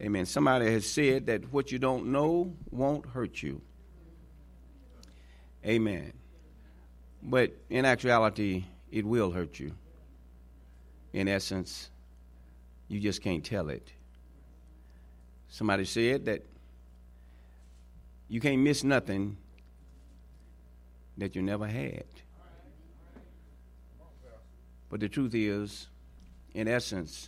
Amen. Somebody has said that what you don't know won't hurt you. Amen. But in actuality, it will hurt you. In essence, you just can't tell it. Somebody said that you can't miss nothing that you never had. But the truth is, in essence,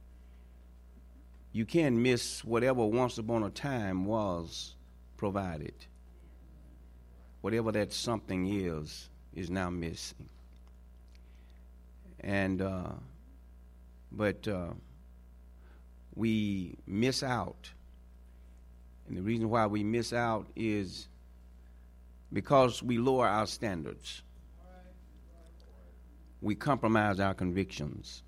you can miss whatever once upon a time was provided. Whatever that something is now missing. And, but we miss out. And the reason why we miss out is because we lower our standards. We compromise our convictions.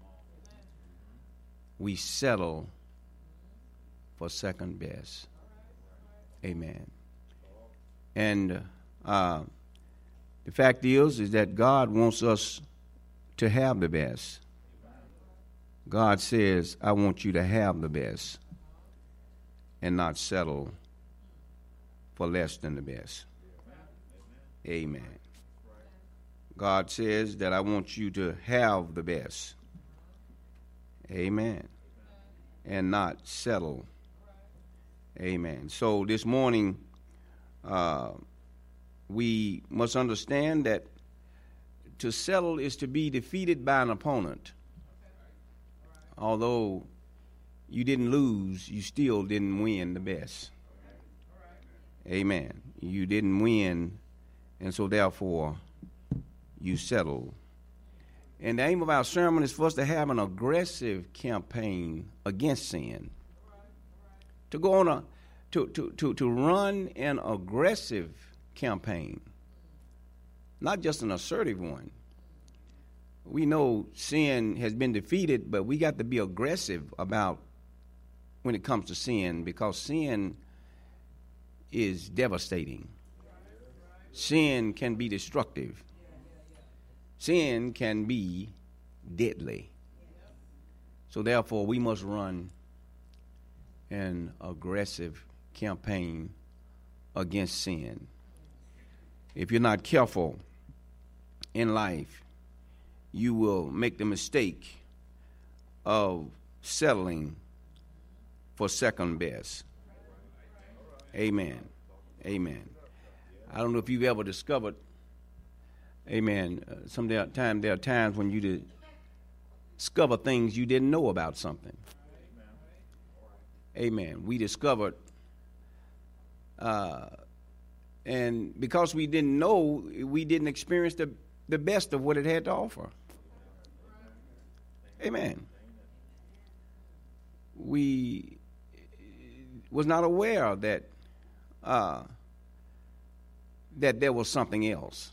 We settle for second best. Amen. And the fact is that God wants us to have the best. God says, I want you to have the best and not settle for less than the best. Amen. God says that I want you to have the best. Amen. And not settle. Amen. So this morning, we must understand that to settle is to be defeated by an opponent. Although you didn't lose, you still didn't win the best. Amen. You didn't win, and so therefore you settled. And the aim of our sermon is for us to have an aggressive campaign against sin. To go on to run an aggressive campaign, not just an assertive one. We know sin has been defeated, but we got to be aggressive about when it comes to sin, because sin is devastating. Sin can be destructive. Sin can be deadly. So therefore, we must run an aggressive campaign against sin. If you're not careful in life, you will make the mistake of settling for second best. Amen. Amen. I don't know if you've ever discovered, amen, sometimes there are times when you discover things you didn't know about something. Amen. We discovered, and because we didn't know, we didn't experience the best of what it had to offer. Amen. We was not aware that that there was something else.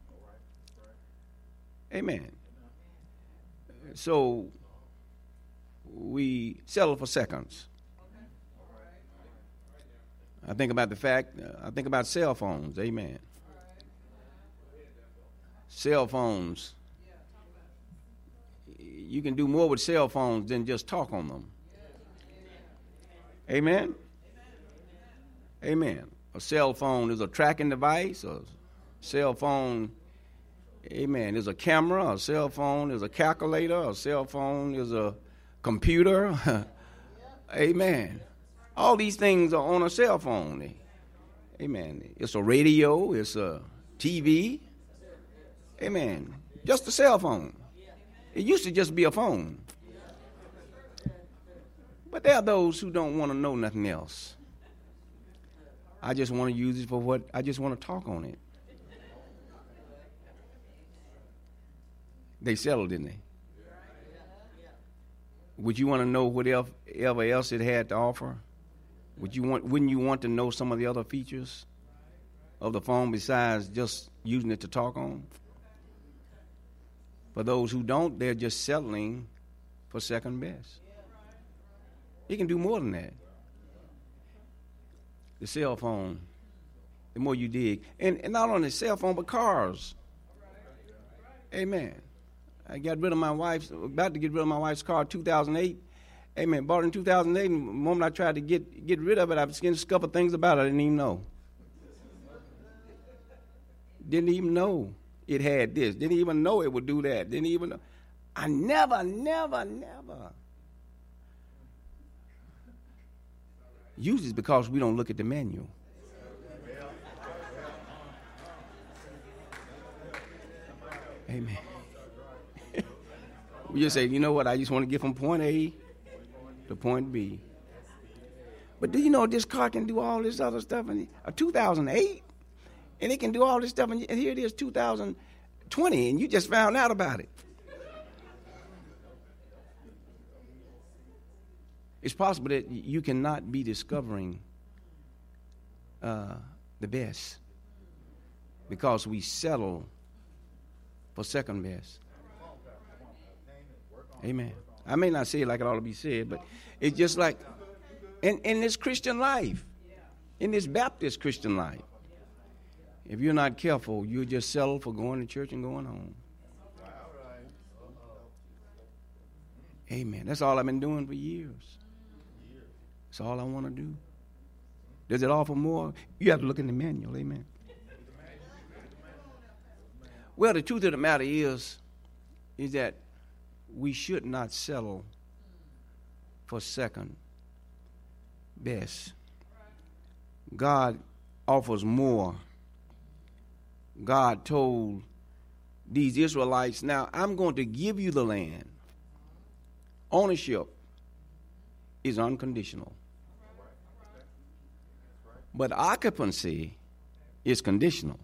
Amen. So we settle for seconds. I think about cell phones. Amen. Cell phones. You can do more with cell phones than just talk on them. Amen. Amen. A cell phone is a tracking device. A cell phone, amen, is a camera. A cell phone is a calculator. A cell phone is a computer. Amen. All these things are on a cell phone. Amen. It's a radio. It's a TV. Amen. Just a cell phone. It used to just be a phone. But there are those who don't want to know nothing else. I just want to use it for what I just want to talk on it. They settled, didn't they? Would you want to know whatever else it had to offer? Wouldn't you want to know some of the other features of the phone besides just using it to talk on? For those who don't, they're just settling for second best. You can do more than that. The cell phone, the more you dig. And not only cell phone, but cars. Amen. About to get rid of my wife's car in 2008. Amen. Bought it in 2008, and the moment I tried to get rid of it, I began to discover things about it I didn't even know. Didn't even know it had this. Didn't even know it would do that. Didn't even know. I never. Usually it's because we don't look at the manual. Amen. We just say, you know what, I just want to get from point A to point B. But do you know this car can do all this other stuff in 2008? And it can do all this stuff, and here it is, 2020, and you just found out about it. It's possible that you cannot be discovering the best because we settle for second best. Amen. I may not say it like it ought to be said, but it's just like in this Christian life, in this Baptist Christian life, if you're not careful, you'll just settle for going to church and going home. Amen. That's all I've been doing for years. That's all I want to do. Does it offer more? You have to look in the manual. Amen. Well, the truth of the matter is that we should not settle for second best. God offers more. God told these Israelites, now I'm going to give you the land. Ownership is unconditional. But occupancy is conditional.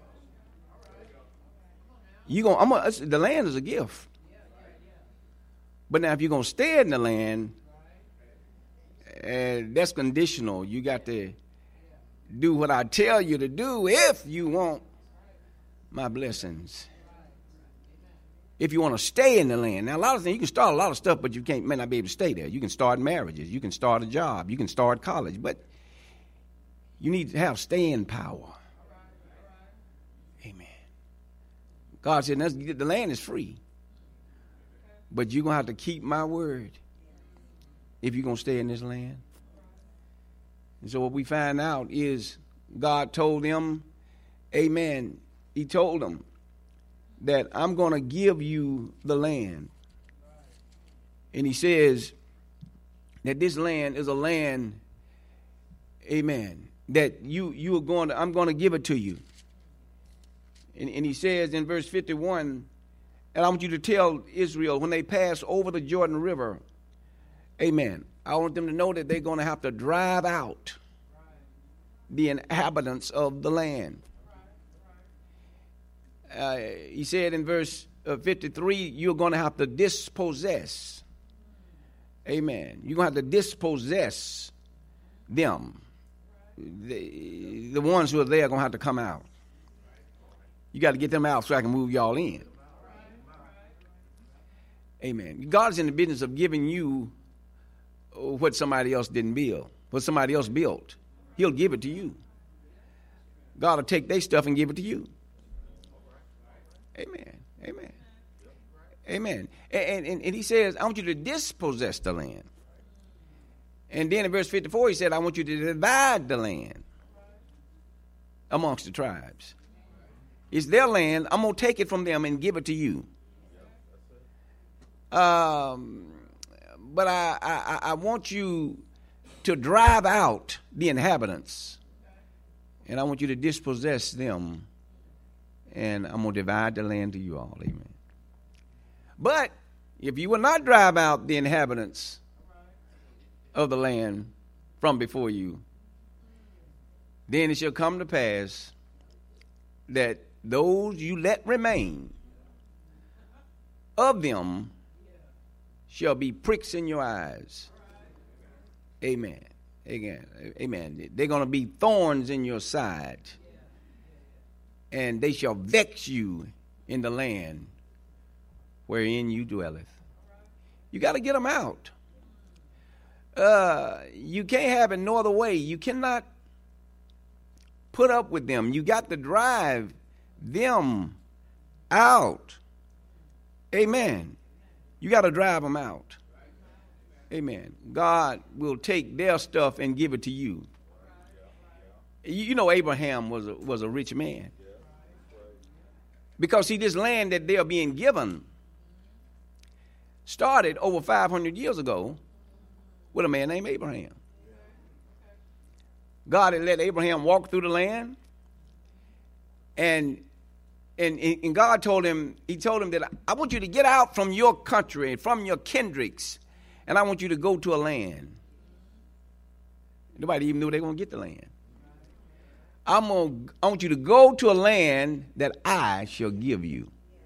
The land is a gift. But now if you're going to stay in the land, that's conditional. You got to do what I tell you to do if you want my blessings. If you want to stay in the land. Now, a lot of things, you can start a lot of stuff, but you may not be able to stay there. You can start marriages. You can start a job. You can start college. But you need to have staying power. Amen. God said, the land is free. But you're going to have to keep my word if you're going to stay in this land. And so what we find out is God told them, amen, he told them that I'm going to give you the land. And he says that this land is a land, amen, that I'm going to give it to you. And he says in verse 51, and I want you to tell Israel when they pass over the Jordan River, amen, I want them to know that they're going to have to drive out the inhabitants of the land. He said in verse 53, you're going to have to dispossess. Amen. You're going to have to dispossess them. The ones who are there are going to have to come out. You got to get them out so I can move y'all in. Amen. God's in the business of giving you what somebody else didn't build, what somebody else built. He'll give it to you. God will take their stuff and give it to you. Amen. Amen. Amen. And he says, I want you to dispossess the land. And then in verse 54, he said, I want you to divide the land amongst the tribes. It's their land. I'm going to take it from them and give it to you. But I want you to drive out the inhabitants. And I want you to dispossess them. And I'm going to divide the land to you all. Amen. But if you will not drive out the inhabitants of the land from before you, then it shall come to pass that those you let remain of them shall be pricks in your eyes. Amen. Again. Amen. They're going to be thorns in your side. And they shall vex you in the land wherein you dwelleth. You got to get them out. You can't have it no other way. You cannot put up with them. You got to drive them out. Amen. You got to drive them out. Amen. God will take their stuff and give it to you. You know Abraham was a rich man. Because, see, this land that they're being given started over 500 years ago with a man named Abraham. God had let Abraham walk through the land, and God told him, he told him that I want you to get out from your country and from your kindreds, and I want you to go to a land. Nobody even knew they were going to get the land. I want you to go to a land that I shall give you.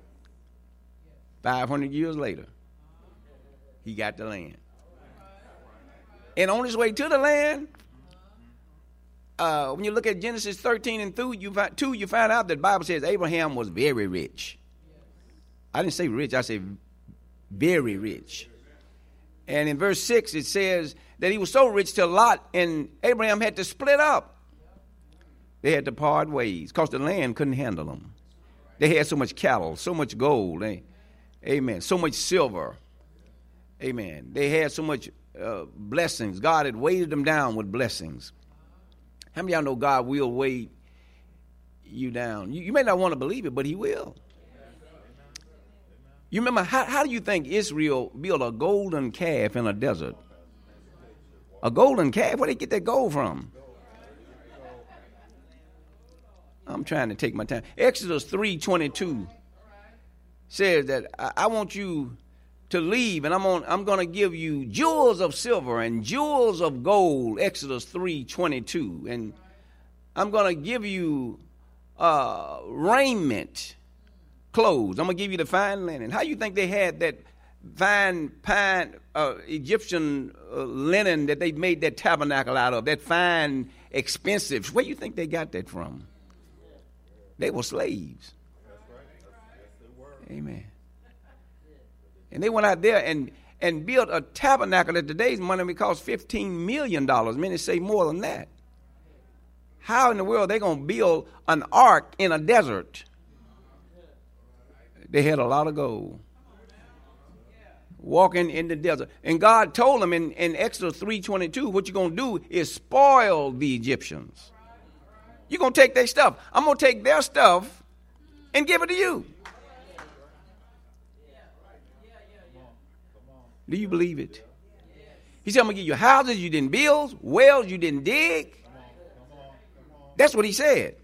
500 years later, he got the land. And on his way to the land, when you look at Genesis 13 and 2, you find out that the Bible says Abraham was very rich. I didn't say rich, I said very rich. And in verse 6, it says that he was so rich till Lot and Abraham had to split up. They had to part ways because the land couldn't handle them. They had so much cattle, so much gold, amen, so much silver, amen. They had so much blessings. God had weighted them down with blessings. How many of y'all know God will weigh you down? You may not want to believe it, but he will. You remember, how do you think Israel built a golden calf in a desert? A golden calf? Where did they get that gold from? I'm trying to take my time. Exodus 3:22 says that I want you to leave, and I'm going to give you jewels of silver and jewels of gold. Exodus 3:22, and I'm going to give you raiment, clothes. I'm going to give you the fine linen. How you think they had that fine Egyptian linen that they made that tabernacle out of? That fine, expensive. Where do you think they got that from? They were slaves. Amen. And they went out there and built a tabernacle at today's money. It cost $15 million. Many say more than that. How in the world are they going to build an ark in a desert? They had a lot of gold. Walking in the desert. And God told them in Exodus 3:22, what you're going to do is spoil the Egyptians. You're going to take their stuff. I'm going to take their stuff and give it to you. Do you believe it? He said, I'm going to give you houses you didn't build, wells you didn't dig. That's what he said.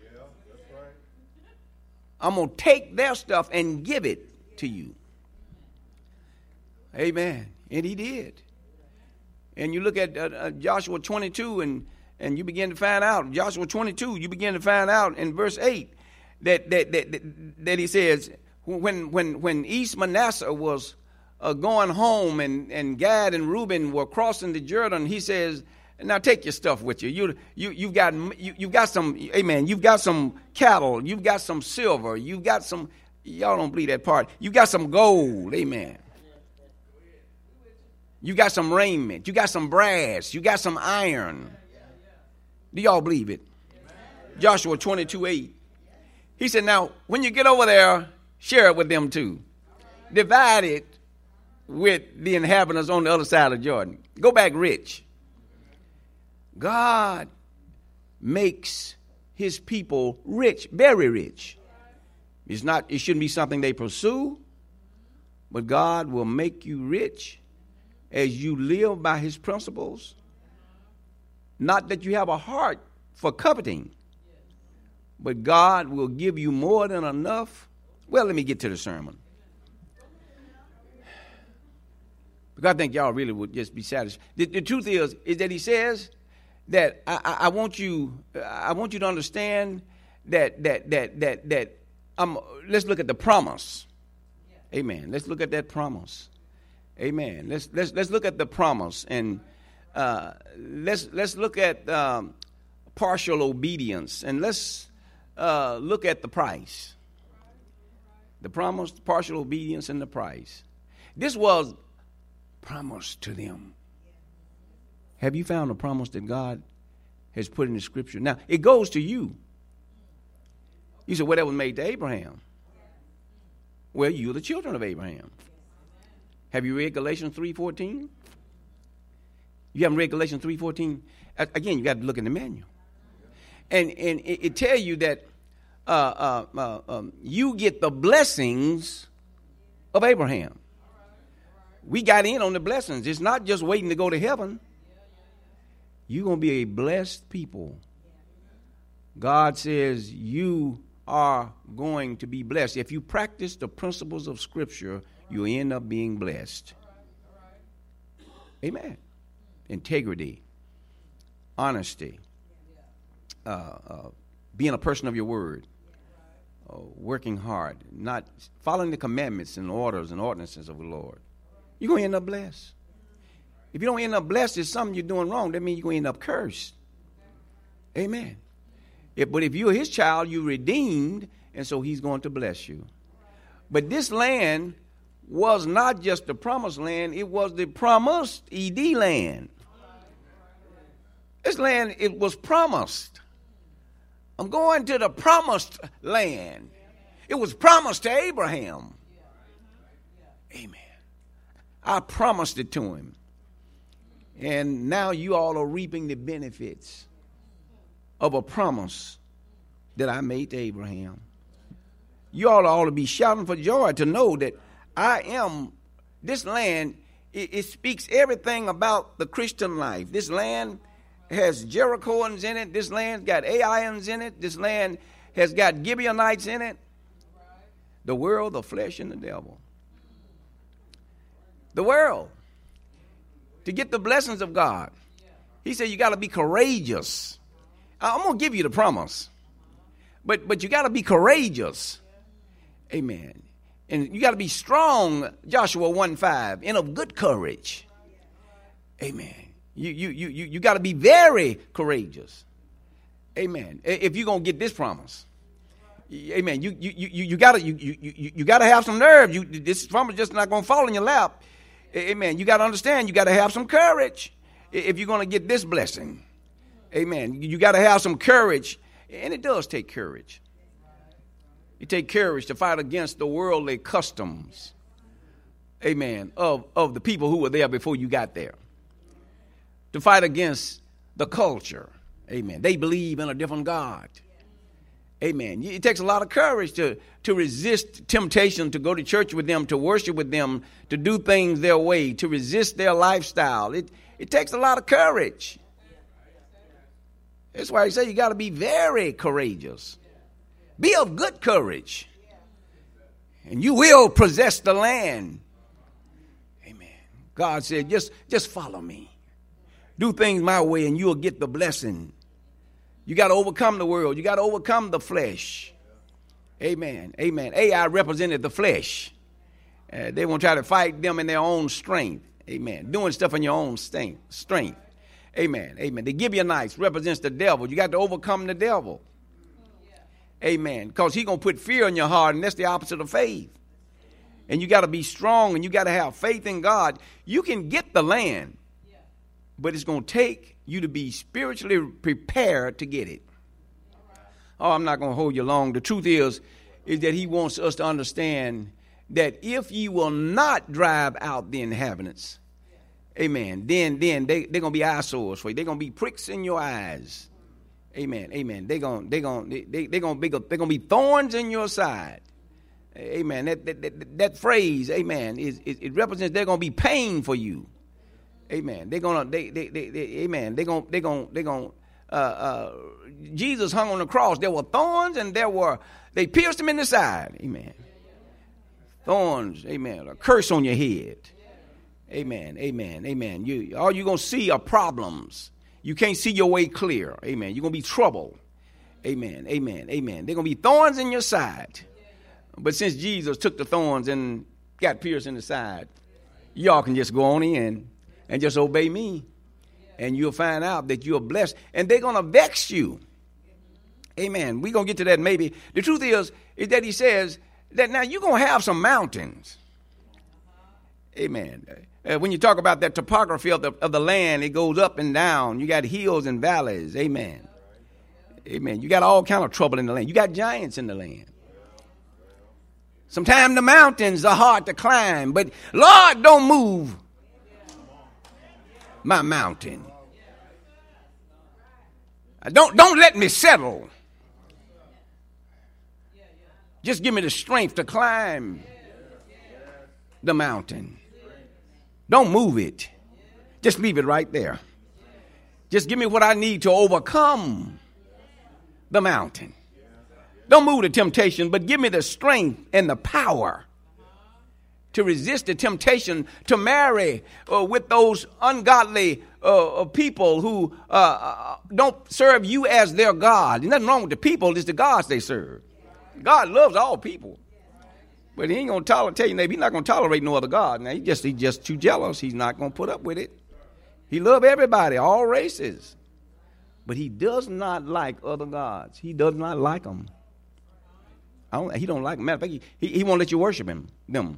I'm going to take their stuff and give it to you. Amen. And he did. And you look at Joshua 22 and you begin to find out, Joshua 22, you begin to find out in verse 8 that he says, when East Manasseh was going home and Gad and Reuben were crossing the Jordan, he says, now take your stuff with you. You've got some, amen, you've got some cattle, you've got some silver, you've got some, y'all don't believe that part, you got some gold, amen. You got some raiment, you got some brass, you got some iron. Do y'all believe it? Joshua 22:8. He said, now, when you get over there, share it with them too. Divide it with the inhabitants on the other side of Jordan. Go back rich. God makes his people rich, very rich. It shouldn't be something they pursue, but God will make you rich as you live by his principles. Not that you have a heart for coveting, but God will give you more than enough. Well, let me get to the sermon. Because I think y'all really would just be satisfied. The truth is that he says that I want you to understand that let's look at the promise. Amen. Let's look at that promise. Amen. Let's look at the promise, and let's look at partial obedience, and let's look at the price. The promise, partial obedience, and the price. This was promised to them. Have you found a promise that God has put in the scripture? Now, it goes to you. You said, well, that was made to Abraham. Well, you're the children of Abraham. Have you read Galatians 3:14? You haven't read Galatians 3:14? Again, you got to look in the manual. And it tells you that you get the blessings of Abraham. We got in on the blessings. It's not just waiting to go to heaven. You're going to be a blessed people. God says you are going to be blessed. If you practice the principles of Scripture, you'll end up being blessed. Amen. Integrity, honesty, being a person of your word, working hard, not following the commandments and orders and ordinances of the Lord. You're going to end up blessed. If you don't end up blessed, it's something you're doing wrong. That means you're going to end up cursed. Amen. But if you're his child, you're redeemed, and so he's going to bless you. But this land was not just the promised land, it was the promised ED land. This land, it was promised. I'm going to the promised land. It was promised to Abraham. Amen. I promised it to him. And now you all are reaping the benefits of a promise that I made to Abraham. You all ought to be shouting for joy to know that I am, this land, it speaks everything about the Christian life. This land has Jerichoans in it. This land's got Aians in it. This land has got Gibeonites in it. The world, the flesh, and the devil. The world. To get the blessings of God. He said you got to be courageous. I'm going to give you the promise. But you got to be courageous. Amen. And you got to be strong, Joshua 1:5, and of good courage. Amen. You got to be very courageous. Amen. If you're going to get this promise. Amen. You got to have some nerve. This promise just not going to fall in your lap. Amen. You got to understand, you got to have some courage if you're going to get this blessing. Amen. You got to have some courage, and it does take courage. You take courage to fight against the worldly customs, amen, of the people who were there before you got there. To fight against the culture, amen. They believe in a different God. Amen. It takes a lot of courage to resist temptation, to go to church with them, to worship with them, to do things their way, to resist their lifestyle. It takes a lot of courage. That's why I say you got to be very courageous. Be of good courage, and you will possess the land. Amen. God said, just follow me. Do things my way, and you'll get the blessing. You got to overcome the world. You got to overcome the flesh. Amen. Amen. Ai represented the flesh. They won't try to fight them in their own strength. Amen. Doing stuff in your own strength. Amen. Amen. The Gibeonites represents the devil. You got to overcome the devil. Amen. Because he's going to put fear in your heart, and that's the opposite of faith. And you got to be strong, and you got to have faith in God. You can get the land, but it's going to take you to be spiritually prepared to get it. Oh, I'm not going to hold you long. The truth is that he wants us to understand that if you will not drive out the inhabitants, amen, then they're going to be eyesores for you. They're going to be pricks in your eyes. Amen. Amen. They're going to be thorns in your side. Amen. That phrase, amen, it represents they're going to be pain for you. Amen. Jesus hung on the cross. There were thorns and they pierced him in the side. Amen. Thorns, amen. A curse on your head. Amen. Amen. Amen. All you're going to see are problems. You can't see your way clear. Amen. You're going to be trouble. Amen. Amen. Amen. They're going to be thorns in your side. But since Jesus took the thorns and got pierced in the side, y'all can just go on in and just obey me. And you'll find out that you're blessed. And they're going to vex you. Amen. We're going to get to that maybe. The truth is that he says that now you're going to have some mountains. Amen. When you talk about that topography of the land, it goes up and down. You got hills and valleys. Amen. Amen. You got all kind of trouble in the land. You got giants in the land. Sometimes the mountains are hard to climb, but Lord, don't move. my mountain. Don't let me settle. Just give me the strength to climb the mountain. Don't move it. Just leave it right there. Just give me what I need to overcome the mountain. Don't move the temptation, but give me the strength and the power to resist the temptation to marry with those ungodly people who don't serve you as their God. There's nothing wrong with the people, it's the gods they serve. God loves all people. But he ain't going to tell you, he's not going to tolerate no other God. Now, he's just too jealous. He's not going to put up with it. He loves everybody, all races. But he does not like other gods. He does not like them. He don't like them. Matter of fact, he won't let you worship them.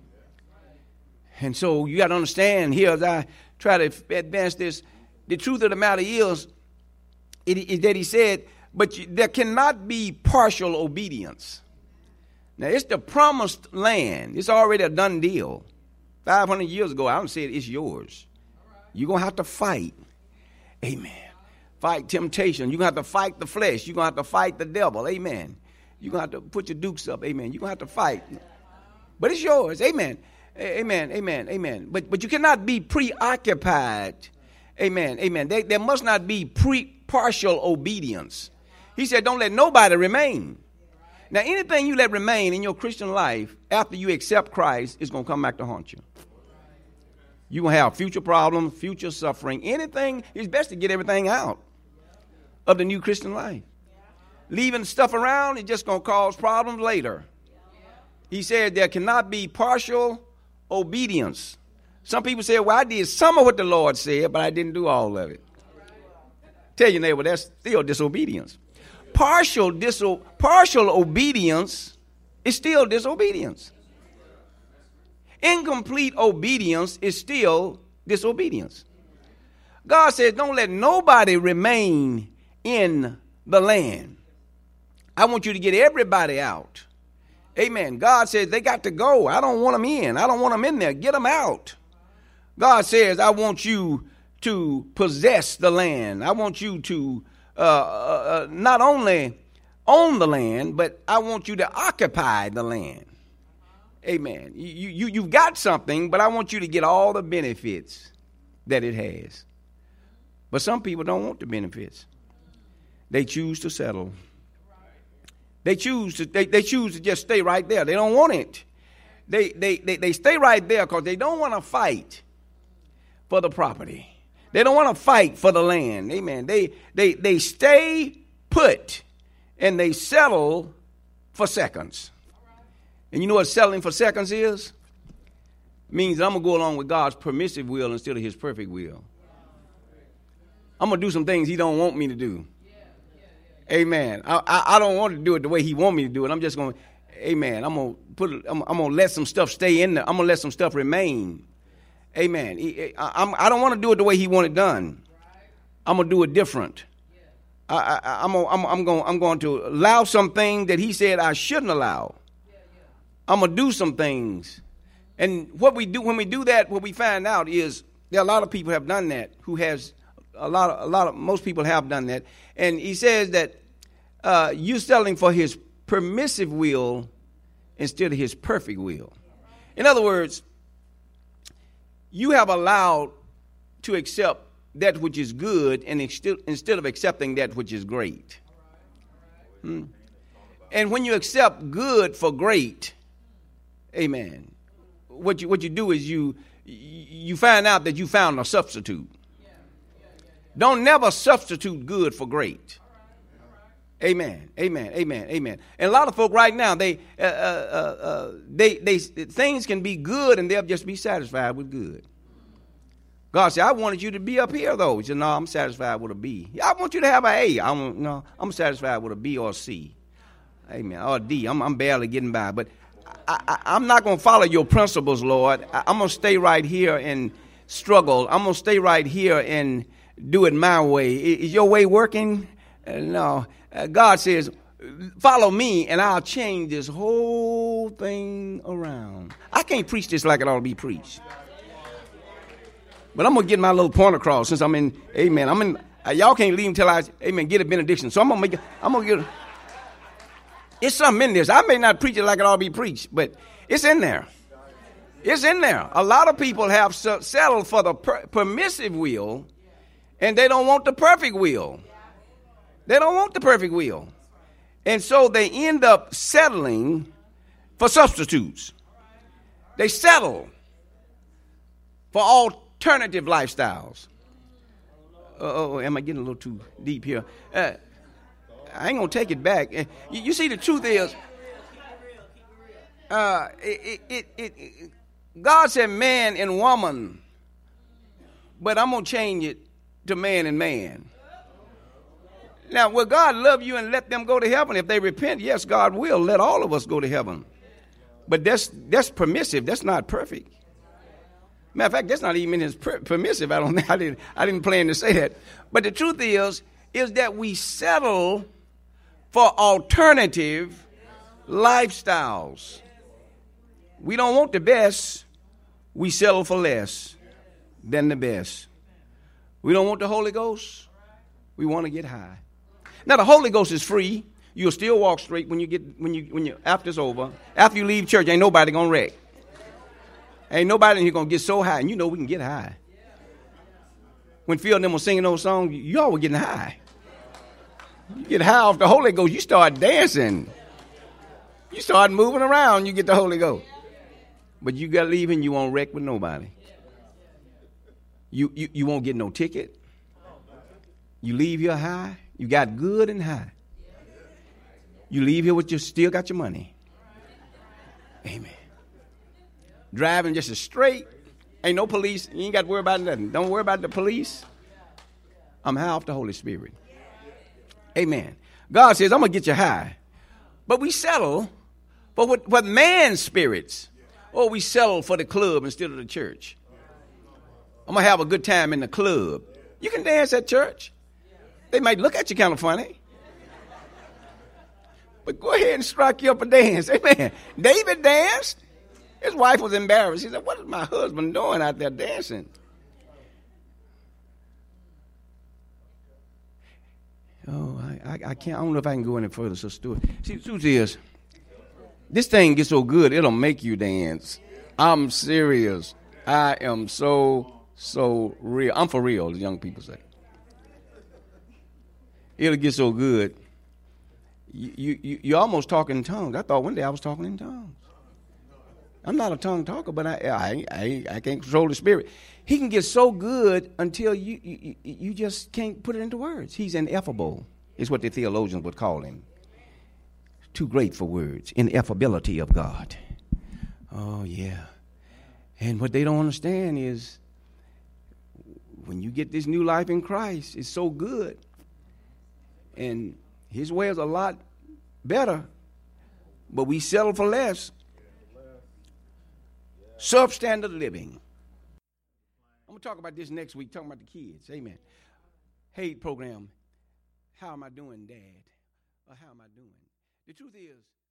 And so you got to understand here as I try to advance this, the truth of the matter is that he said, but there cannot be partial obedience. Now, it's the promised land. It's already a done deal. 500 years ago, I don't say it's yours. You're going to have to fight. Amen. Fight temptation. You're going to have to fight the flesh. You're going to have to fight the devil. Amen. You're going to have to put your dukes up. Amen. You're going to have to fight. But it's yours. Amen. Amen. Amen. Amen. But you cannot be preoccupied. Amen. Amen. There must not be partial obedience. He said, don't let nobody remain. Now, anything you let remain in your Christian life after you accept Christ is going to come back to haunt you. You're going to have future problems, future suffering. Anything, it's best to get everything out of the new Christian life. Leaving stuff around is just going to cause problems later. He said there cannot be partial obedience. Some people say, well, I did some of what the Lord said, but I didn't do all of it. Tell your neighbor, that's still disobedience. Partial obedience is still disobedience. Incomplete obedience is still disobedience. God says, don't let nobody remain in the land. I want you to get everybody out. Amen. God says they got to go. I don't want them in. I don't want them in there. Get them out. God says, I want you to possess the land. I want you to not only own the land, but I want you to occupy the land. Amen. You've got something, but I want you to get all the benefits that it has. But some people don't want the benefits. They choose to settle. They choose to just stay right there. They don't want it. They stay right there because they don't want to fight for the property. They don't want to fight for the land. Amen. They stay put and they settle for seconds. And you know what settling for seconds is? It means I'm going to go along with God's permissive will instead of his perfect will. I'm going to do some things he don't want me to do. Amen. I don't want to do it the way he want me to do it. I'm just going to, amen. I'm going to let some stuff stay in there. I'm going to let some stuff remain. Amen. I don't want to do it the way he want it done. I'm going to do it different. I'm going to allow something that he said I shouldn't allow. I'm going to do some things. And what we do, when we do that, what we find out is there are a lot of people have done that most people have done that. And he says that you're selling for his permissive will instead of his perfect will. In other words, you have allowed to accept that which is good and instead of accepting that which is great. And when you accept good for great, amen, what you do is you find out that you found a substitute. Don't never substitute good for great. Amen. Amen. Amen. Amen. And a lot of folk right now, they things can be good and they'll just be satisfied with good. God said, I wanted you to be up here though. He said, no, I'm satisfied with a B. I want you to have an A. I'm satisfied with a B or a C. Amen. Or a D. I'm barely getting by. But I'm not going to follow your principles, Lord. I'm going to stay right here and struggle. I'm going to stay right here and do it my way. Is your way working? No. God says, follow me and I'll change this whole thing around. I can't preach this like it ought to be preached. But I'm going to get my little point across since I'm in, amen. Y'all can't leave until I, amen, get a benediction. So I'm going to get, it's something in this. I may not preach it like it ought to be preached, but it's in there. It's in there. A lot of people have settled for the permissive will, and they don't want the perfect will. They don't want the perfect will. And so they end up settling for substitutes. They settle for alternative lifestyles. Am I getting a little too deep here? I ain't going to take it back. You see, the truth is, God said man and woman, but I'm going to change it to man and man. Now, will God love you and let them go to heaven? If they repent, yes, God will let all of us go to heaven. But that's permissive. That's not perfect. Matter of fact, that's not even as permissive. I didn't plan to say that. But the truth is that we settle for alternative lifestyles. We don't want the best. We settle for less than the best. We don't want the Holy Ghost. We want to get high. Now the Holy Ghost is free. You'll still walk straight after it's over. After you leave church, ain't nobody gonna wreck. Ain't nobody in here gonna get so high, and you know we can get high. When Phil and them were singing those songs, y'all were getting high. You get high off the Holy Ghost, you start dancing. You start moving around, you get the Holy Ghost. But you got to leave and you won't wreck with nobody. You won't get no ticket. You leave here high. You got good and high. You leave here with still got your money. Amen. Driving just as straight. Ain't no police. You ain't got to worry about nothing. Don't worry about the police. I'm high off the Holy Spirit. Amen. God says, I'm going to get you high. But we settle for what man's spirits. Or we settle for the club instead of the church. I'm going to have a good time in the club. You can dance at church. They might look at you kind of funny. But go ahead and strike you up a dance. Amen. David danced. His wife was embarrassed. He said, what is my husband doing out there dancing? Oh, I can't. I don't know if I can go any further, Sister Stewart. See, the truth is, this thing gets so good, it'll make you dance. I'm serious. I am so real. I'm for real, as young people say. It'll get so good. You almost talk in tongues. I thought one day I was talking in tongues. I'm not a tongue talker, but I can't control the spirit. He can get so good until you just can't put it into words. He's ineffable, is what the theologians would call him. Too great for words. Ineffability of God. Oh, yeah. And what they don't understand is when you get this new life in Christ, it's so good. And his way is a lot better, but we settle for less. Substandard living. I'm going to talk about this next week, talking about the kids. Amen. Hey, program, how am I doing, Dad? Or how am I doing? The truth is,